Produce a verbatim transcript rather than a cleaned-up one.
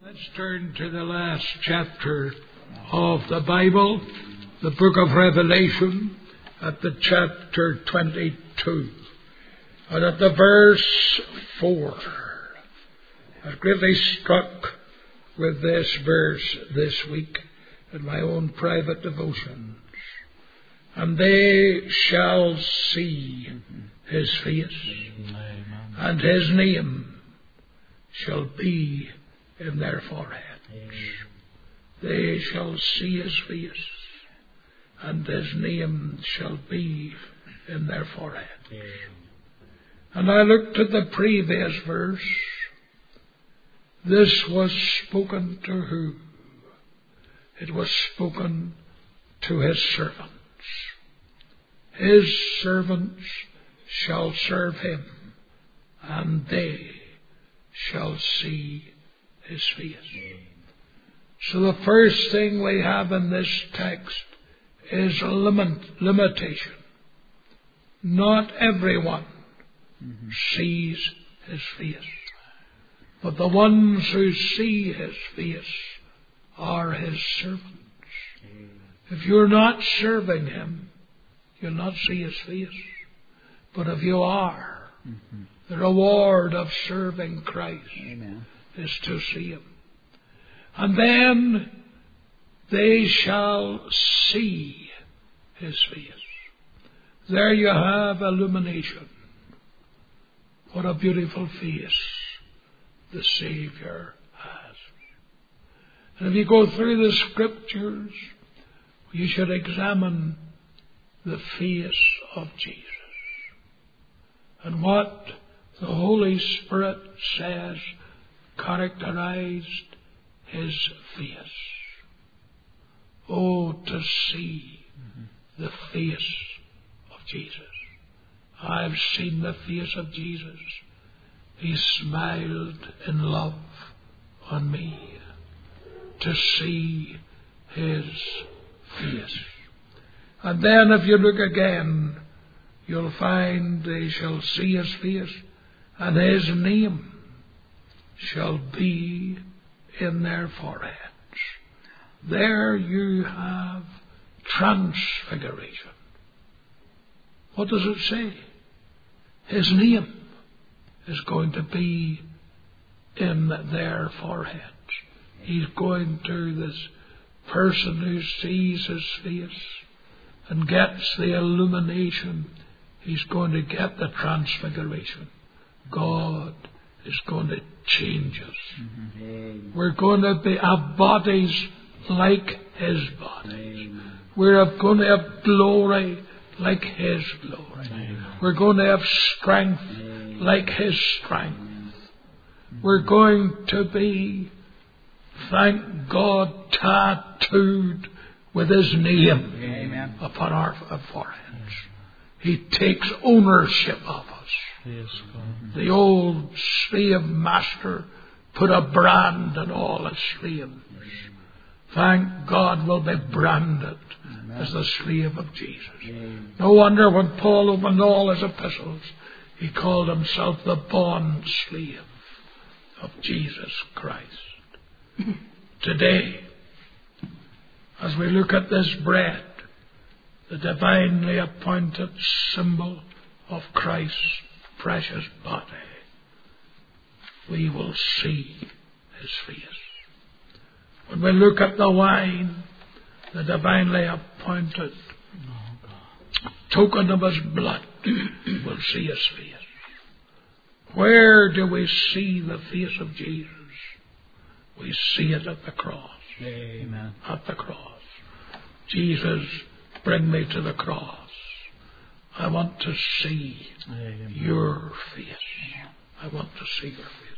Let's turn to the last chapter of the Bible, the book of Revelation, at the chapter twenty-two. And at the verse four. I was greatly struck with this verse this week in my own private devotions. And they shall see his face, and his name shall be in their foreheads. They shall see his face, and his name shall be in their foreheads. And I looked at the previous verse. This was spoken to who? It was spoken to his servants. His servants shall serve him, and they shall see his face. So the first thing we have in this text is a limit, limitation. Not everyone mm-hmm. sees his face, but the ones who see his face are his servants. Mm-hmm. If you're not serving him, you'll not see his face. But if you are, mm-hmm. the reward of serving Christ Amen. Is to see him. And then they shall see his face. There you have illumination. What a beautiful face the Savior has. And if you go through the Scriptures, you should examine the face of Jesus. And what the Holy Spirit says characterized his face. Oh, to see mm-hmm. the face of Jesus. I've seen the face of Jesus. He smiled in love on me. To see his face. And then if you look again, you'll find they shall see his face, and his name shall be in their foreheads. There you have transfiguration. What does it say? His name is going to be in their foreheads. He's going to, this person who sees his face and gets the illumination, he's going to get the transfiguration. God is going to change us. Mm-hmm. We're going to be, have bodies like his bodies. Amen. We're going to have glory like his glory. Amen. We're going to have strength Amen. Like his strength. Mm-hmm. We're going to be, thank God, tattooed with his name Amen. Upon our foreheads. He takes ownership of us. Yes, the old slave master put a brand on all his slaves. Thank God we'll be branded Amen. As the slave of Jesus. Amen. No wonder when Paul opened all his epistles, he called himself the bond slave of Jesus Christ. Today, as we look at this bread, the divinely appointed symbol of Christ's precious body, we will see his face. When we look at the wine, the divinely appointed token of his blood, we'll see his face. Where do we see the face of Jesus? We see it at the cross. Amen. At the cross. Jesus, bring me to the cross. I want to see Amen. Your face. I want to see your face.